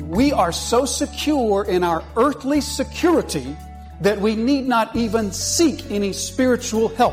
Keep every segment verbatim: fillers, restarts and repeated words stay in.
we are so secure in our earthly security that we need not even seek any spiritual help.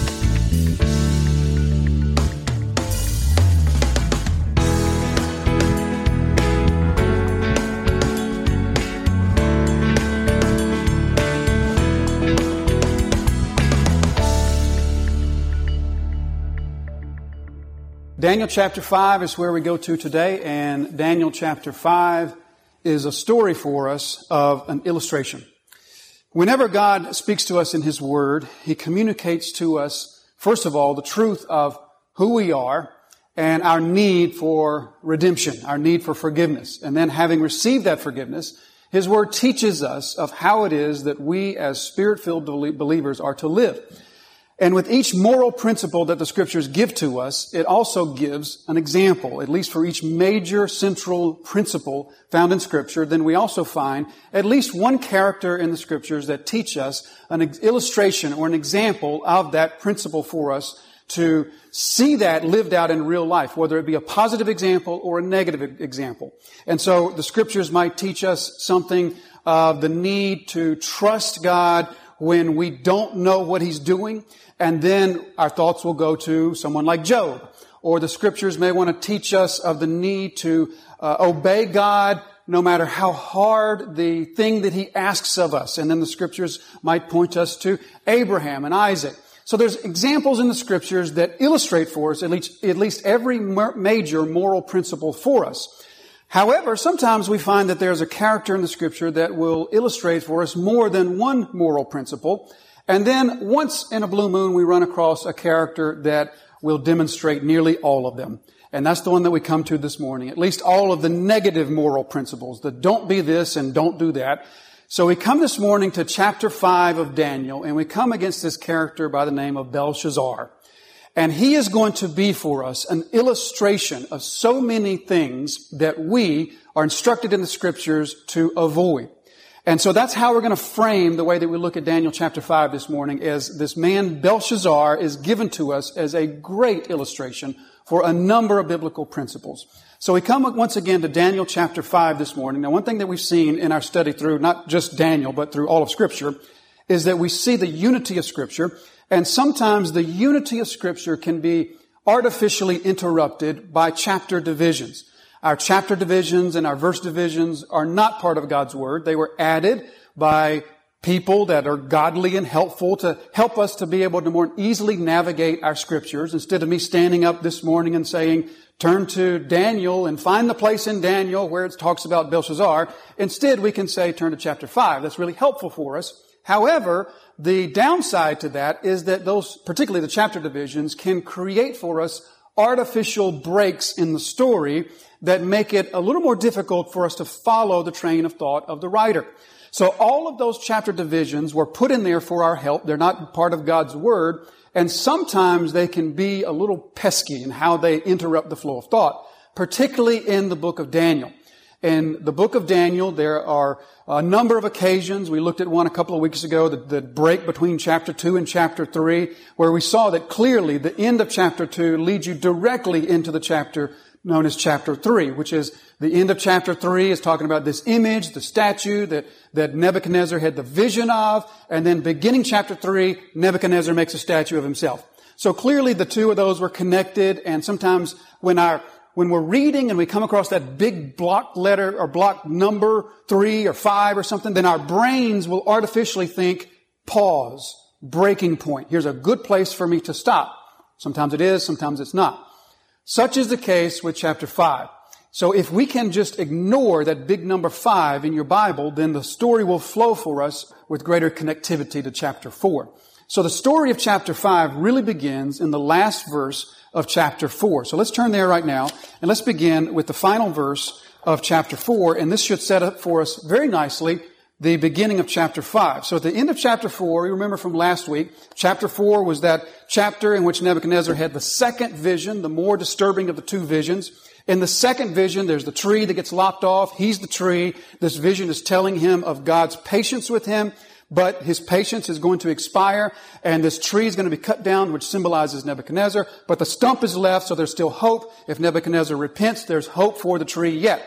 Daniel chapter five is where we go to today, and Daniel chapter five is a story for us of an illustration. Whenever God speaks to us in His Word, He communicates to us, first of all, the truth of who we are and our need for redemption, our need for forgiveness. And then having received that forgiveness, His Word teaches us of how it is that we as Spirit-filled believers are to live. And with each moral principle that the Scriptures give to us, it also gives an example, at least for each major central principle found in Scripture. Then we also find at least one character in the Scriptures that teach us an illustration or an example of that principle for us to see that lived out in real life, whether it be a positive example or a negative example. And so the Scriptures might teach us something of the need to trust God when we don't know what He's doing. And then our thoughts will go to someone like Job. Or the Scriptures may want to teach us of the need to uh, obey God no matter how hard the thing that He asks of us. And then the Scriptures might point us to Abraham and Isaac. So there's examples in the Scriptures that illustrate for us at least, at least every major moral principle for us. However, sometimes we find that there's a character in the Scripture that will illustrate for us more than one moral principle. And then once in a blue moon, we run across a character that will demonstrate nearly all of them. And that's the one that we come to this morning. At least all of the negative moral principles, the don't be this and don't do that. So we come this morning to chapter five of Daniel, and we come against this character by the name of Belshazzar. And he is going to be for us an illustration of so many things that we are instructed in the Scriptures to avoid. And so that's how we're going to frame the way that we look at Daniel chapter five this morning, as this man Belshazzar is given to us as a great illustration for a number of biblical principles. So we come once again to Daniel chapter five this morning. Now, one thing that we've seen in our study through not just Daniel, but through all of Scripture, is that we see the unity of Scripture, and sometimes the unity of Scripture can be artificially interrupted by chapter divisions. Our chapter divisions and our verse divisions are not part of God's Word. They were added by people that are godly and helpful to help us to be able to more easily navigate our Scriptures. Instead of me standing up this morning and saying, turn to Daniel and find the place in Daniel where it talks about Belshazzar, instead we can say, turn to chapter five. That's really helpful for us. However, the downside to that is that those, particularly the chapter divisions, can create for us artificial breaks in the story that make it a little more difficult for us to follow the train of thought of the writer. So all of those chapter divisions were put in there for our help. They're not part of God's Word. And sometimes they can be a little pesky in how they interrupt the flow of thought, particularly in the book of Daniel. In the book of Daniel, there are a number of occasions. We looked at one a couple of weeks ago, the, the break between chapter two and chapter three, where we saw that clearly the end of chapter two leads you directly into the chapter known as chapter three, which is the end of chapter three is talking about this image, the statue that, that Nebuchadnezzar had the vision of. And then beginning chapter three, Nebuchadnezzar makes a statue of himself. So clearly the two of those were connected. And sometimes when our When we're reading and we come across that big block letter or block number three or five or something, then our brains will artificially think, pause, breaking point. Here's a good place for me to stop. Sometimes it is, sometimes it's not. Such is the case with chapter five. So if we can just ignore that big number five in your Bible, then the story will flow for us with greater connectivity to chapter four. So the story of chapter five really begins in the last verse of chapter four. So let's turn there right now, and let's begin with the final verse of chapter four, and this should set up for us very nicely the beginning of chapter five. So at the end of chapter four, you remember from last week, chapter four was that chapter in which Nebuchadnezzar had the second vision, the more disturbing of the two visions. In the second vision, there's the tree that gets lopped off. He's the tree. This vision is telling him of God's patience with him. But his patience is going to expire, and this tree is going to be cut down, which symbolizes Nebuchadnezzar. But the stump is left, so there's still hope. If Nebuchadnezzar repents, there's hope for the tree yet.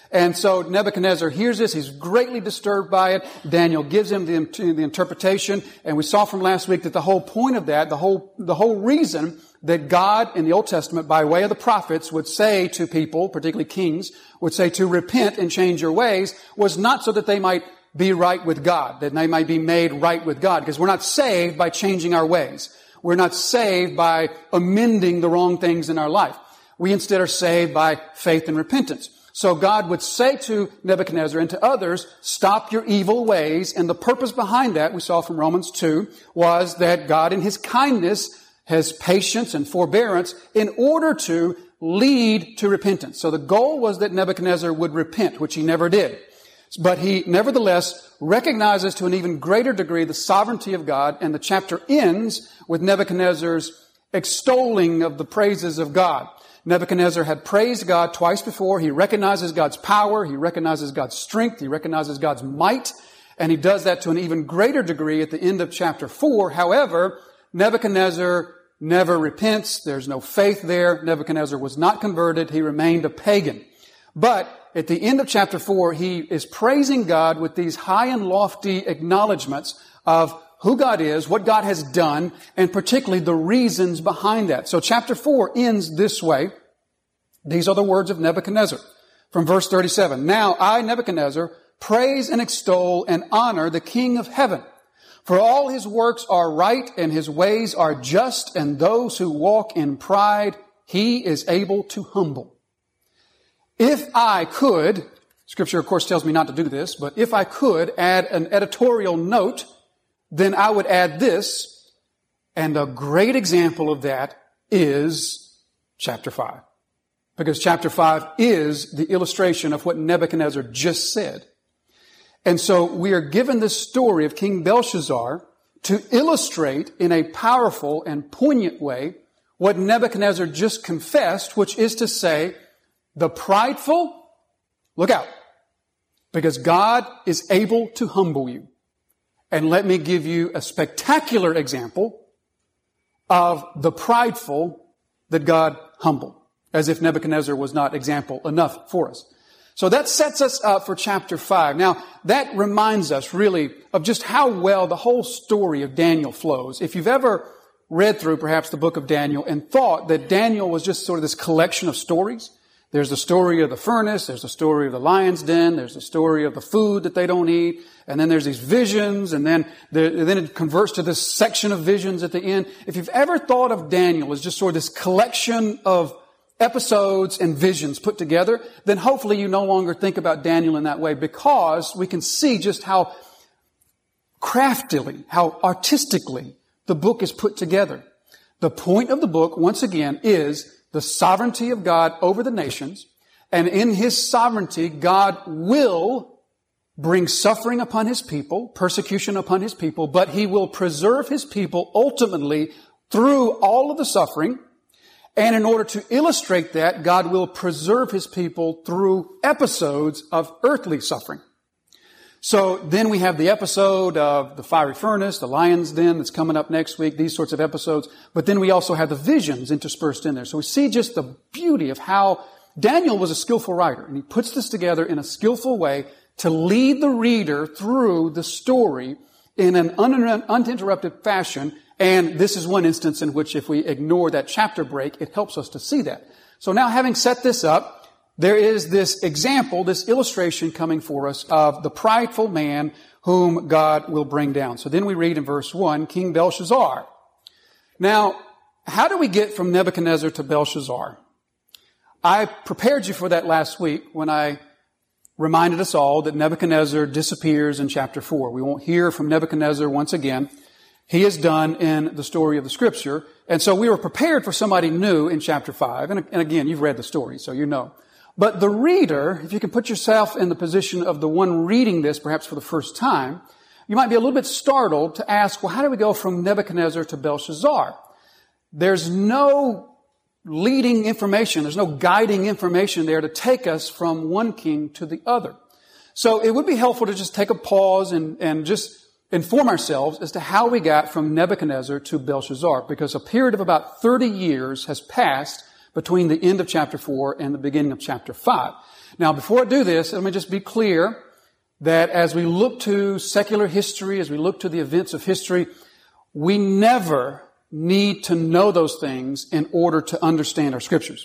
And so Nebuchadnezzar hears this. He's greatly disturbed by it. Daniel gives him the, the interpretation. And we saw from last week that the whole point of that, the whole, the whole reason that God in the Old Testament, by way of the prophets, would say to people, particularly kings, would say to repent and change your ways, was not so that they might be right with God, that they might be made right with God. Because we're not saved by changing our ways. We're not saved by amending the wrong things in our life. We instead are saved by faith and repentance. So God would say to Nebuchadnezzar and to others, stop your evil ways. And the purpose behind that, we saw from Romans two, was that God in His kindness has patience and forbearance in order to lead to repentance. So the goal was that Nebuchadnezzar would repent, which he never did. But he nevertheless recognizes to an even greater degree the sovereignty of God, and the chapter ends with Nebuchadnezzar's extolling of the praises of God. Nebuchadnezzar had praised God twice before. He recognizes God's power. He recognizes God's strength. He recognizes God's might. And he does that to an even greater degree at the end of chapter four. However, Nebuchadnezzar never repents. There's no faith there. Nebuchadnezzar was not converted. He remained a pagan. But at the end of chapter four, he is praising God with these high and lofty acknowledgments of who God is, what God has done, and particularly the reasons behind that. So chapter four ends this way. These are the words of Nebuchadnezzar from verse thirty-seven. Now I, Nebuchadnezzar, praise and extol and honor the King of heaven. For all His works are right and His ways are just, and those who walk in pride He is able to humble. If I could, Scripture of course tells me not to do this, but if I could add an editorial note, then I would add this, and a great example of that is chapter five. Because chapter five is the illustration of what Nebuchadnezzar just said. And so we are given this story of King Belshazzar to illustrate in a powerful and poignant way what Nebuchadnezzar just confessed, which is to say, the prideful, look out, because God is able to humble you. And let me give you a spectacular example of the prideful that God humbled, as if Nebuchadnezzar was not example enough for us. So that sets us up for chapter five. Now, that reminds us really of just how well the whole story of Daniel flows. If you've ever read through perhaps the book of Daniel and thought that Daniel was just sort of this collection of stories, there's the story of the furnace, there's the story of the lion's den, there's the story of the food that they don't eat, and then there's these visions, and then the, then it converts to this section of visions at the end. If you've ever thought of Daniel as just sort of this collection of episodes and visions put together, then hopefully you no longer think about Daniel in that way, because we can see just how craftily, how artistically the book is put together. The point of the book, once again, is the sovereignty of God over the nations, and in His sovereignty, God will bring suffering upon His people, persecution upon His people, but He will preserve His people ultimately through all of the suffering. And in order to illustrate that, God will preserve His people through episodes of earthly suffering. So then we have the episode of the fiery furnace, the lion's den that's coming up next week, these sorts of episodes. But then we also have the visions interspersed in there. So we see just the beauty of how Daniel was a skillful writer, and he puts this together in a skillful way to lead the reader through the story in an uninterrupted fashion. And this is one instance in which if we ignore that chapter break, it helps us to see that. So now, having set this up, there is this example, this illustration coming for us of the prideful man whom God will bring down. So then we read in verse one, King Belshazzar. Now, how do we get from Nebuchadnezzar to Belshazzar? I prepared you for that last week when I reminded us all that Nebuchadnezzar disappears in chapter four. We won't hear from Nebuchadnezzar once again. He is done in the story of the Scripture. And so we were prepared for somebody new in chapter five. And, and again, you've read the story, so you know. But the reader, if you can put yourself in the position of the one reading this, perhaps for the first time, you might be a little bit startled to ask, well, how do we go from Nebuchadnezzar to Belshazzar? There's no leading information, there's no guiding information there to take us from one king to the other. So it would be helpful to just take a pause and, and just inform ourselves as to how we got from Nebuchadnezzar to Belshazzar, because a period of about thirty years has passed between the end of chapter four and the beginning of chapter five. Now, before I do this, let me just be clear that as we look to secular history, as we look to the events of history, we never need to know those things in order to understand our scriptures.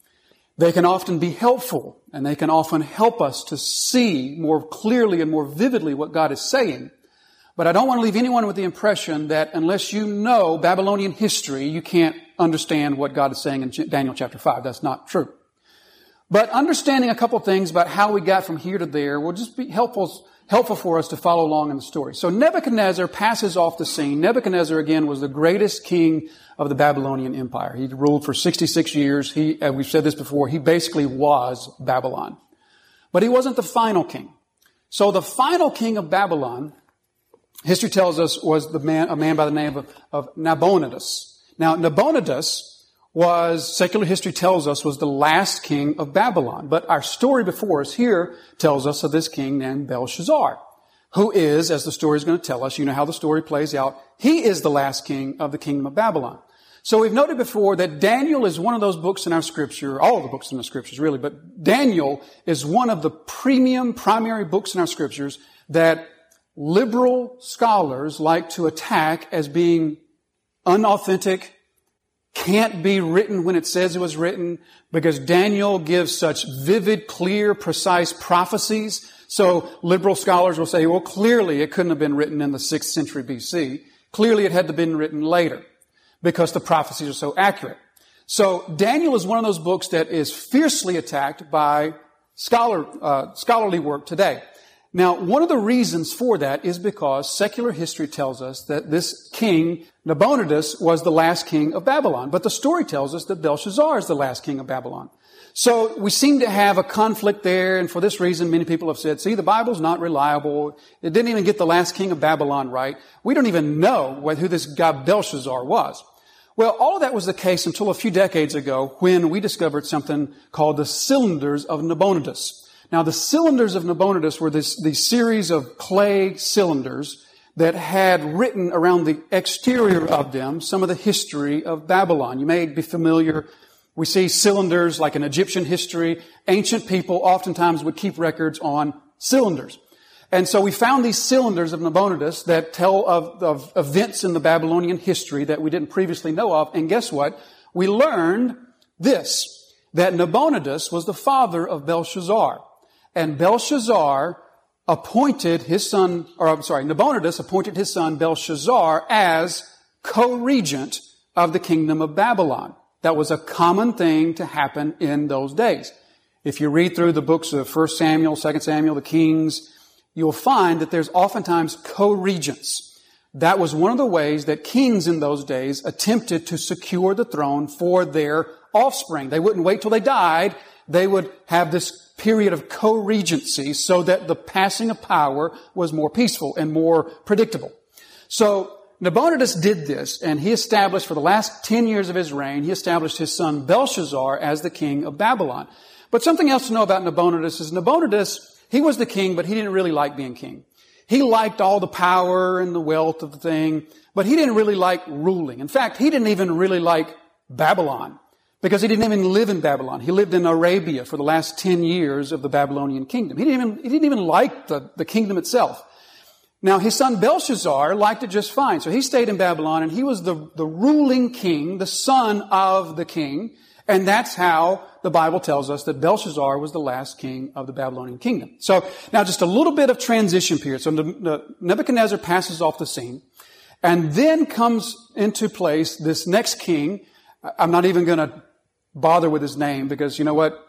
They can often be helpful, and they can often help us to see more clearly and more vividly what God is saying. But I don't want to leave anyone with the impression that unless you know Babylonian history, you can't understand what God is saying in Daniel chapter five. That's not true. But understanding a couple things about how we got from here to there will just be helpful, helpful for us to follow along in the story. So Nebuchadnezzar passes off the scene. Nebuchadnezzar, again, was the greatest king of the Babylonian Empire. He ruled for sixty-six years. He, as we've said this before, he basically was Babylon. But he wasn't the final king. So the final king of Babylon, history tells us, was the man, a man by the name of, of Nabonidus. Now, Nabonidus was, secular history tells us, was the last king of Babylon. But our story before us here tells us of this king named Belshazzar, who is, as the story is going to tell us, you know how the story plays out, he is the last king of the kingdom of Babylon. So we've noted before that Daniel is one of those books in our scripture, all of the books in the scriptures really, but Daniel is one of the premium, primary books in our scriptures that liberal scholars like to attack as being unauthentic, can't be written when it says it was written, because Daniel gives such vivid, clear, precise prophecies. So liberal scholars will say, well, clearly it couldn't have been written in the sixth century B C. Clearly it had to have been written later because the prophecies are so accurate. So Daniel is one of those books that is fiercely attacked by scholar, uh, scholarly work today. Now, one of the reasons for that is because secular history tells us that this king, Nabonidus, was the last king of Babylon. But the story tells us that Belshazzar is the last king of Babylon. So we seem to have a conflict there, and for this reason, many people have said, see, the Bible's not reliable. It didn't even get the last king of Babylon right. We don't even know who this guy Belshazzar was. Well, all of that was the case until a few decades ago when we discovered something called the Cylinders of Nabonidus. Now, the Cylinders of Nabonidus were this, these series of clay cylinders that had written around the exterior of them some of the history of Babylon. You may be familiar. We see cylinders like in Egyptian history. Ancient people oftentimes would keep records on cylinders. And so we found these Cylinders of Nabonidus that tell of, of events in the Babylonian history that we didn't previously know of. And guess what? We learned this, that Nabonidus was the father of Belshazzar. And Belshazzar appointed his son, or I'm sorry, Nabonidus appointed his son Belshazzar as co-regent of the kingdom of Babylon. That was a common thing to happen in those days. If you read through the books of First Samuel, Second Samuel, the Kings, you'll find that there's oftentimes co-regents. That was one of the ways that kings in those days attempted to secure the throne for their offspring. They wouldn't wait till they died. They would have this period of co-regency so that the passing of power was more peaceful and more predictable. So Nabonidus did this, and he established, for the last ten years of his reign, he established his son Belshazzar as the king of Babylon. But something else to know about Nabonidus is Nabonidus, he was the king, but he didn't really like being king. He liked all the power and the wealth of the thing, but he didn't really like ruling. In fact, he didn't even really like Babylon, because he didn't even live in Babylon. He lived in Arabia for the last ten years of the Babylonian kingdom. He didn't even, he didn't even like the, the kingdom itself. Now, his son Belshazzar liked it just fine. So he stayed in Babylon, and he was the, the ruling king, the son of the king. And that's how the Bible tells us that Belshazzar was the last king of the Babylonian kingdom. So now just a little bit of transition period. So Nebuchadnezzar passes off the scene, and then comes into place this next king. I'm not even going to bother with his name, because you know what?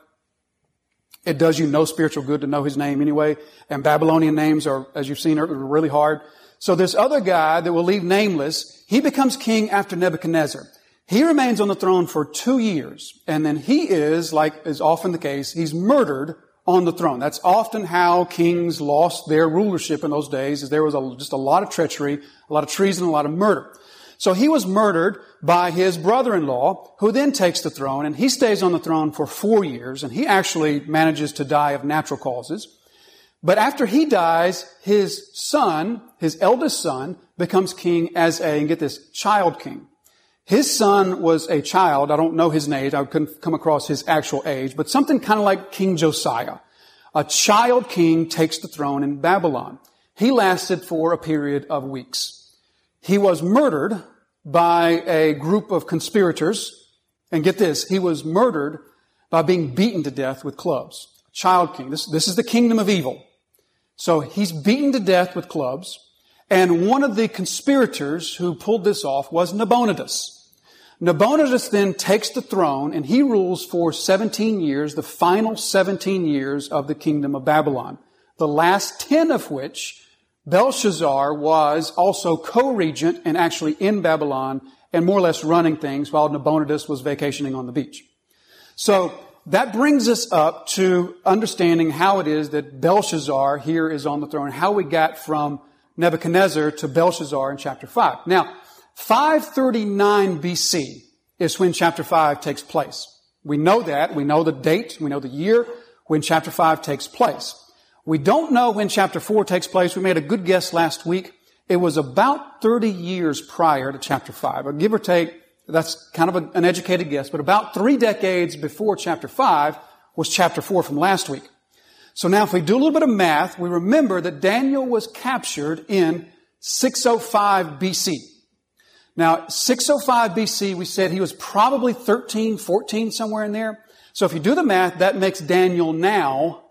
It does you no spiritual good to know his name anyway. And Babylonian names are, as you've seen, are really hard. So this other guy that we'll leave nameless, he becomes king after Nebuchadnezzar. He remains on the throne for two years. And then he is, like is often the case, he's murdered on the throne. That's often how kings lost their rulership in those days, is there was a, just a lot of treachery, a lot of treason, a lot of murder. So he was murdered by his brother-in-law, who then takes the throne, and he stays on the throne for four years, and he actually manages to die of natural causes. But after he dies, his son, his eldest son, becomes king as a, and get this, child king. His son was a child. I don't know his age. I couldn't come across his actual age, but something kind of like King Josiah. A child king takes the throne in Babylon. He lasted for a period of weeks. He was murdered by a group of conspirators. And get this, he was murdered by being beaten to death with clubs. A child king. This, this is the kingdom of evil. So he's beaten to death with clubs. And one of the conspirators who pulled this off was Nabonidus. Nabonidus then takes the throne and he rules for seventeen years, the final seventeen years of the kingdom of Babylon. The last ten of which Belshazzar was also co-regent and actually in Babylon and more or less running things while Nabonidus was vacationing on the beach. So that brings us up to understanding how it is that Belshazzar here is on the throne, how we got from Nebuchadnezzar to Belshazzar in chapter five. Now, five thirty-nine B C is when chapter five takes place. We know that. We know the date. We know the year when chapter five takes place. We don't know when chapter four takes place. We made a good guess last week. It was about thirty years prior to chapter five. Or give or take, that's kind of a, an educated guess, but about three decades before chapter five was chapter four from last week. So now if we do a little bit of math, we remember that Daniel was captured in six oh five B C. Now, six oh five B C, we said he was probably thirteen, fourteen, somewhere in there. So if you do the math, that makes Daniel now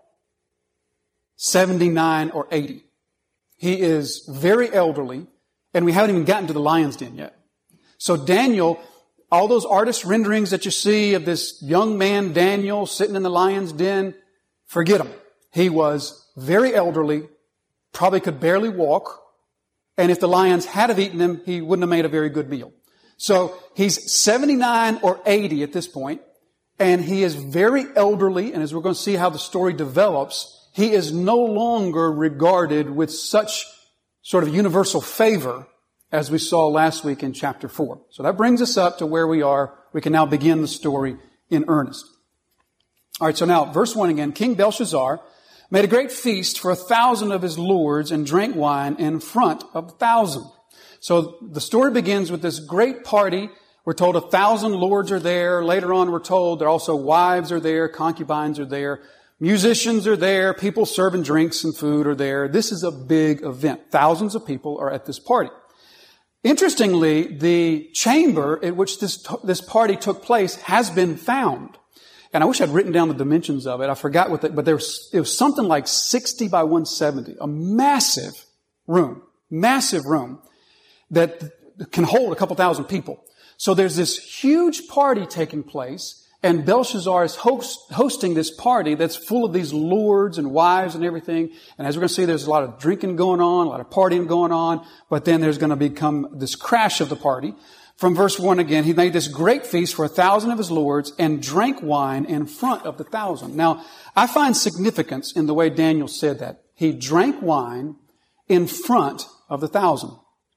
seventy-nine or eighty. He is very elderly, and we haven't even gotten to the lion's den yet. So Daniel, all those artist renderings that you see of this young man, Daniel, sitting in the lion's den, forget him. He was very elderly, probably could barely walk, and if the lions had have eaten him, he wouldn't have made a very good meal. So he's seventy-nine or eighty at this point, and he is very elderly, and as we're going to see how the story develops, he is no longer regarded with such sort of universal favor as we saw last week in chapter four. So that brings us up to where we are. We can now begin the story in earnest. All right, so now verse one again. King Belshazzar made a great feast for a thousand of his lords and drank wine in front of a thousand. So the story begins with this great party. We're told a thousand lords are there. Later on, we're told there also wives are there, concubines are there, musicians are there, people serving drinks and food are there. This is a big event. Thousands of people are at this party. Interestingly, the chamber in which this, this party took place has been found. And I wish I'd written down the dimensions of it. I forgot what the, but there was, it was something like sixty by one seventy. A massive room. Massive room that can hold a couple thousand people. So there's this huge party taking place, and Belshazzar is host, hosting this party that's full of these lords and wives and everything. And as we're going to see, there's a lot of drinking going on, a lot of partying going on, but then there's going to become this crash of the party. From verse one again, he made this great feast for a thousand of his lords and drank wine in front of the thousand. Now, I find significance in the way Daniel said that. He drank wine in front of the thousand.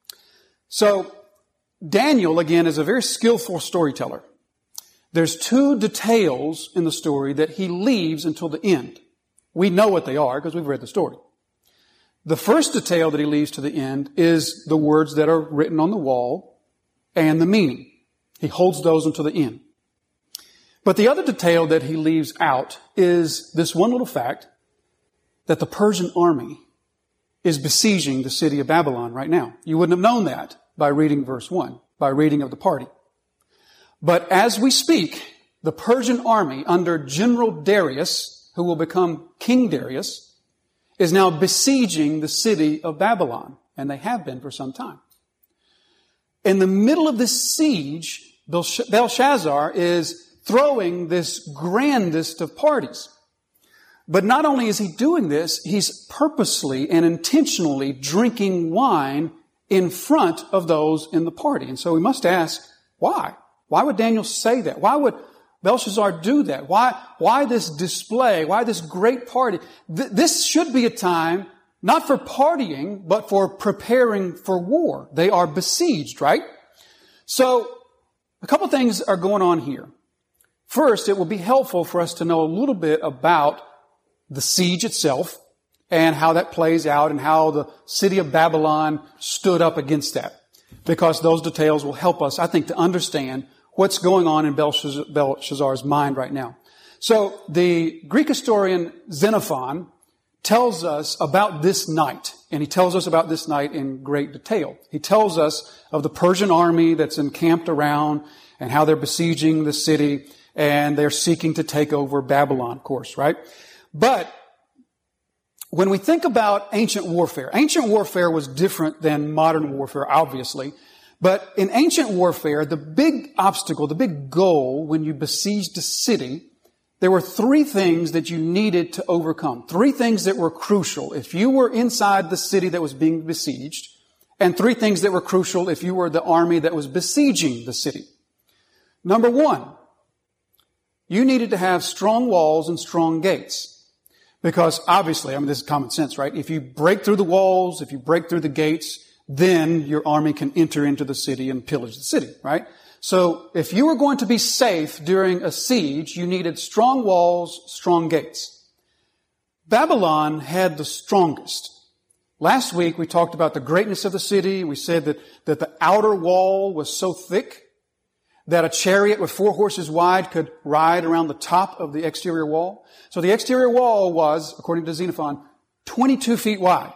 So, Daniel, again, is a very skillful storyteller. There's two details in the story that he leaves until the end. We know what they are because we've read the story. The first detail that he leaves to the end is the words that are written on the wall and the meaning. He holds those until the end. But the other detail that he leaves out is this one little fact that the Persian army is besieging the city of Babylon right now. You wouldn't have known that by reading verse one, by reading of the party. But as we speak, the Persian army under General Darius, who will become King Darius, is now besieging the city of Babylon. And they have been for some time. In the middle of this siege, Belshazzar is throwing this grandest of parties. But not only is he doing this, he's purposely and intentionally drinking wine in front of those in the party. And so we must ask, why? Why would Daniel say that? Why would Belshazzar do that? Why, why this display? Why this great party? Th- this should be a time not for partying, but for preparing for war. They are besieged, right? So, a couple things are going on here. First, it will be helpful for us to know a little bit about the siege itself and how that plays out and how the city of Babylon stood up against that. because those details will help us, I think, to understand what's going on in Belshazzar, Belshazzar's mind right now. So the Greek historian Xenophon tells us about this night, and he tells us about this night in great detail. He tells us of the Persian army that's encamped around and how they're besieging the city, and they're seeking to take over Babylon, of course, right? But when we think about ancient warfare, ancient warfare was different than modern warfare, obviously. But in ancient warfare, the big obstacle, the big goal when you besieged a city, there were three things that you needed to overcome. Three things that were crucial if you were inside the city that was being besieged, and three things that were crucial if you were the army that was besieging the city. Number one, you needed to have strong walls and strong gates. Because obviously, I mean, this is common sense, right? If you break through the walls, if you break through the gates, then your army can enter into the city and pillage the city, right? So if you were going to be safe during a siege, you needed strong walls, strong gates. Babylon had the strongest. Last week, we talked about the greatness of the city. We said that, that the outer wall was so thick that a chariot with four horses wide could ride around the top of the exterior wall. So the exterior wall was, according to Xenophon, twenty-two feet wide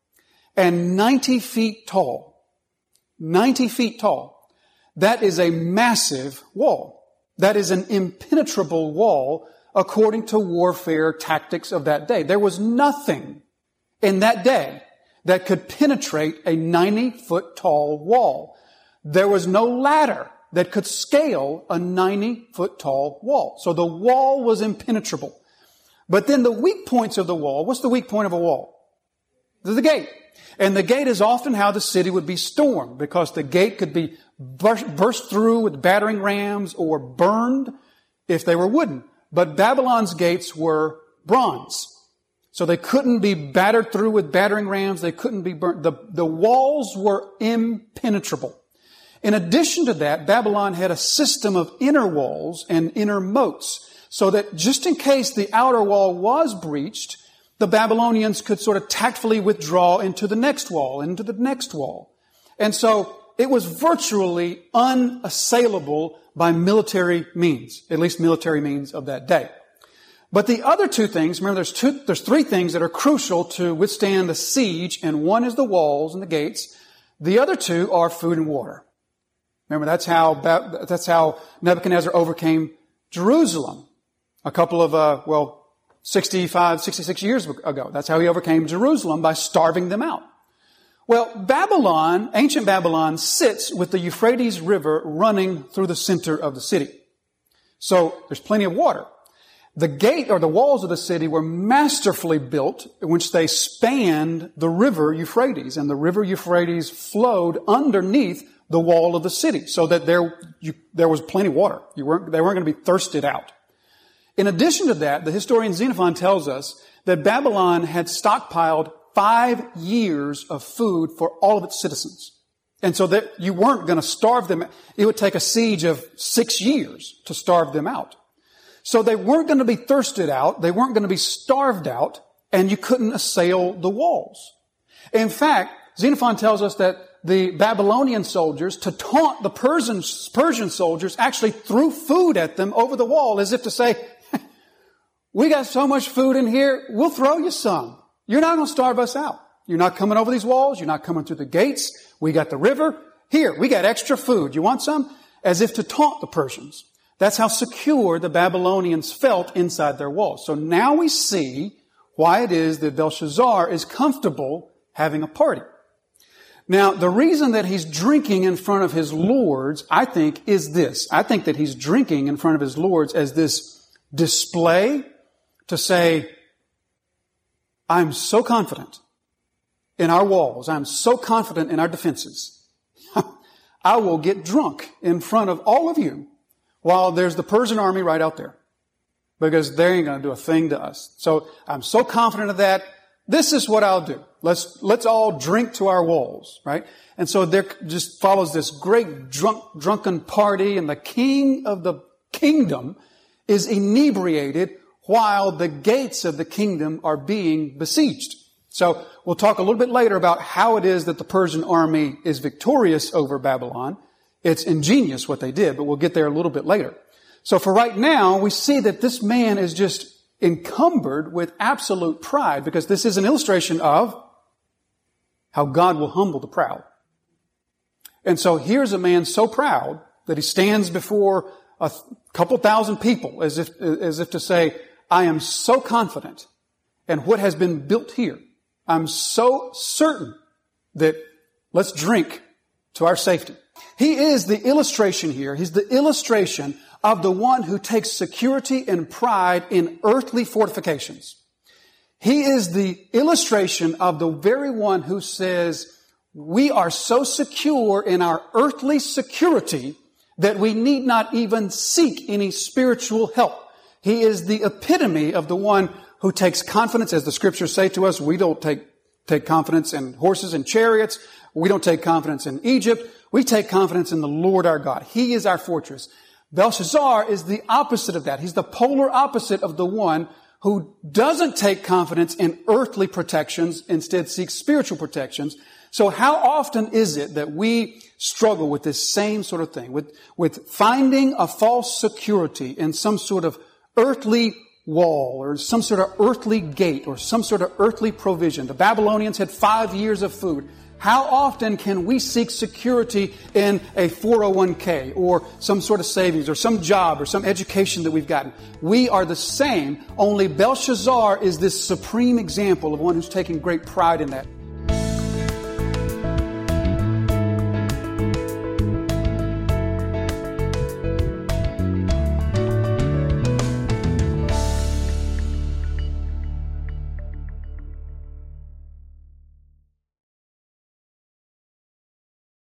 and ninety feet tall. ninety feet tall. That is a massive wall. That is an impenetrable wall according to warfare tactics of that day. There was nothing in that day that could penetrate a ninety-foot tall wall. There was no ladder that could scale a ninety-foot tall wall. So the wall was impenetrable. But then the weak points of the wall, what's the weak point of a wall? The gate. And the gate is often how the city would be stormed, because the gate could be burst, burst through with battering rams or burned if they were wooden. But Babylon's gates were bronze. So they couldn't be battered through with battering rams. They couldn't be burnt. The, the walls were impenetrable. In addition to that, Babylon had a system of inner walls and inner moats, so that just in case the outer wall was breached, the Babylonians could sort of tactfully withdraw into the next wall, into the next wall. And so it was virtually unassailable by military means, at least military means of that day. But the other two things, remember there's two, there's three things that are crucial to withstand the siege, and one is the walls and the gates. The other two are food and water. Remember, that's how, that's how Nebuchadnezzar overcame Jerusalem a couple of, uh, well, sixty-five, sixty-six years ago. That's how he overcame Jerusalem, by starving them out. Well, Babylon, ancient Babylon, sits with the Euphrates River running through the center of the city. So there's plenty of water. The gate or the walls of the city were masterfully built, in which they spanned the river Euphrates, and the river Euphrates flowed underneath the wall of the city, so that there, you, there was plenty of water. You weren't, they weren't going to be thirsted out. In addition to that, the historian Xenophon tells us that Babylon had stockpiled five years of food for all of its citizens. And so that you weren't going to starve them. It would take a siege of six years to starve them out. So they weren't going to be thirsted out. They weren't going to be starved out, and you couldn't assail the walls. In fact, Xenophon tells us that the Babylonian soldiers, to taunt the Persian, Persian soldiers, actually threw food at them over the wall, as if to say, we got so much food in here, we'll throw you some. You're not going to starve us out. You're not coming over these walls. You're not coming through the gates. We got the river. Here, we got extra food. You want some? As if to taunt the Persians. That's how secure the Babylonians felt inside their walls. So now we see why it is that Belshazzar is comfortable having a party. Now, the reason that he's drinking in front of his lords, I think, is this. I think that he's drinking in front of his lords as this display to say, I'm so confident in our walls. I'm so confident in our defenses. I will get drunk in front of all of you while there's the Persian army right out there, because they ain't going to do a thing to us. So I'm so confident of that. This is what I'll do. Let's, let's all drink to our walls, right? And so there just follows this great drunk, drunken party, and the king of the kingdom is inebriated while the gates of the kingdom are being besieged. So we'll talk a little bit later about how it is that the Persian army is victorious over Babylon. It's ingenious what they did, but we'll get there a little bit later. So for right now, we see that this man is just encumbered with absolute pride, because this is an illustration of how God will humble the proud. And so here's a man so proud that he stands before a th- couple thousand people as if, as if to say, I am so confident in what has been built here. I'm so certain that let's drink to our safety. He is the illustration here. He's the illustration of the one who takes security and pride in earthly fortifications. He is the illustration of the very one who says, we are so secure in our earthly security that we need not even seek any spiritual help. He is the epitome of the one who takes confidence, as the scriptures say to us. We don't take, take confidence in horses and chariots. We don't take confidence in Egypt. We take confidence in the Lord our God. He is our fortress. Belshazzar is the opposite of that. He's the polar opposite of the one who doesn't take confidence in earthly protections, instead seeks spiritual protections. So how often is it that we struggle with this same sort of thing, with, with finding a false security in some sort of earthly wall or some sort of earthly gate or some sort of earthly provision? The Babylonians had five years of food. How often can we seek security in a four oh one k or some sort of savings or some job or some education that we've gotten? We are the same, only Belshazzar is this supreme example of one who's taking great pride in that.